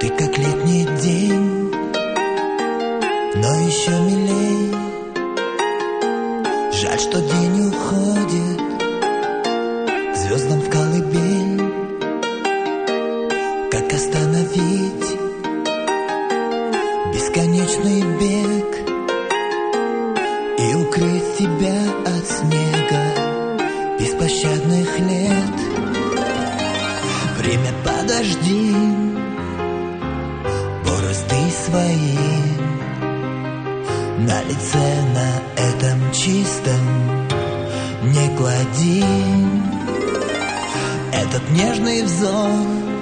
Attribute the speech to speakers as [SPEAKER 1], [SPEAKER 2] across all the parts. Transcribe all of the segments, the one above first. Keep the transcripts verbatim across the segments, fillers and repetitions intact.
[SPEAKER 1] Ты как летний день, но еще милей. Жаль, что день уходит к звездам в колыбель. Как остановить бесконечный бег и укрыть тебя от снега беспощадных лет? Время, подожди, борозды свои на лице, на этом чистом не клади. Этот нежный взор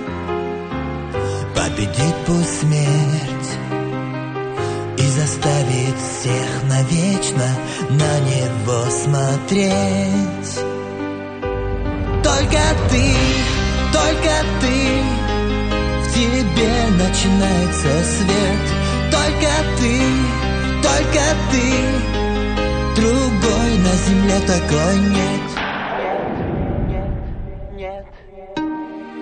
[SPEAKER 1] победит пусть смерть и заставит всех навечно на него смотреть. Только ты, только ты, в тебе начинается свет. Только ты, только ты, другой на земле такой нет. Нет, нет, нет.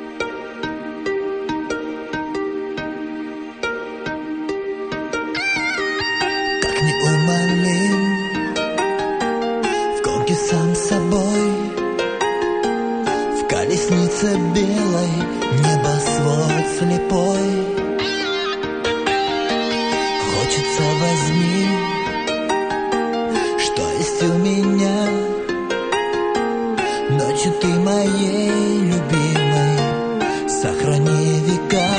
[SPEAKER 1] Как неумолим в гонке сам с собой, в колеснице белой небосвод слепой. Хочется возьми, что есть у меня. Ночью ты моей любимой сохрани века.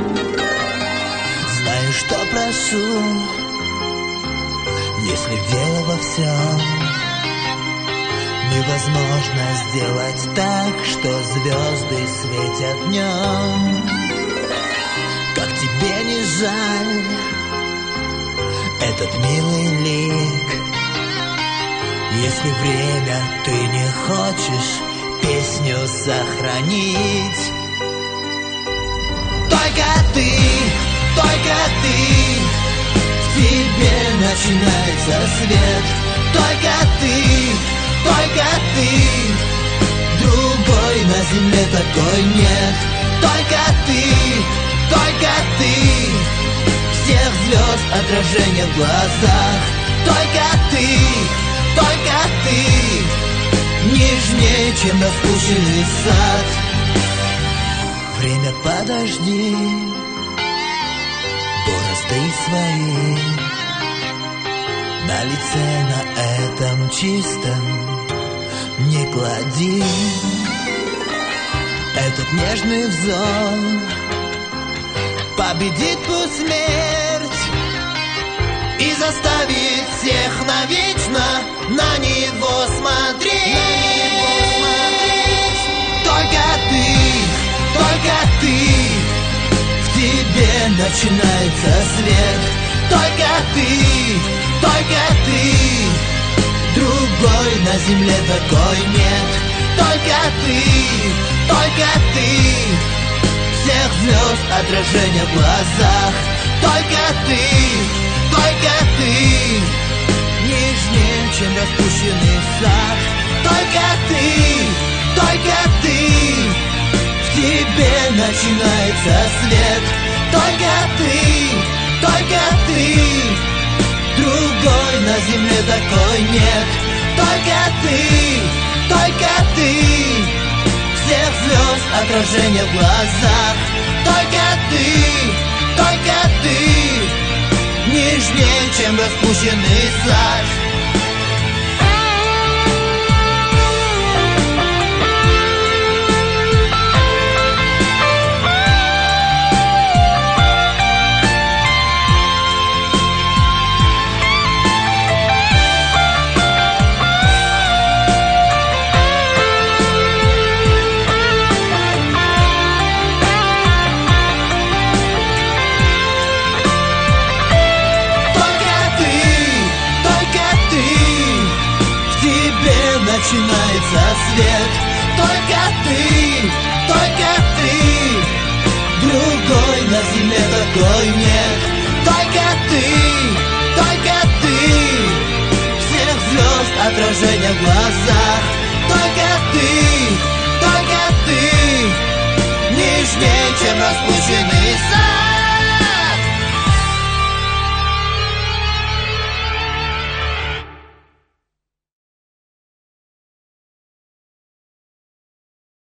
[SPEAKER 1] Знаю, что прошу, если дело во всем, невозможно сделать так, что звезды светят днем. Как тебе не жаль этот милый лик, если время ты не хочешь песню сохранить? Только ты, только ты, в тебе начинается свет. Только ты, только ты, другой на земле такой нет. Только ты, только ты, всех звезд отражение в глазах. Только ты, только ты, нежнее, чем распущенный сад. Время, подожди, борозды свои на лице, на этом чистом не клади. Этот нежный взор победит пусть смерть и заставит всех навечно на него смотреть. Только ты, только ты, в тебе начинается свет. Только ты, только ты, другой на земле такой нет. Только ты, только ты, всех звезд отражение в глазах. Только ты, только ты, нежнее, чем распущенный сад. Только ты, только ты, в тебе начинается свет. Только ты, только ты, другой на земле такой нет. Только ты, только ты, всех звезд отражение в глазах. Только ты, только ты, нежнее, чем распущенный сад. Начинается свет. Только ты, только ты, другой на земле такой нет. Только ты, только ты, всех звезд отражение в глазах. Только ты, только ты, нежнее, чем распущенный сад.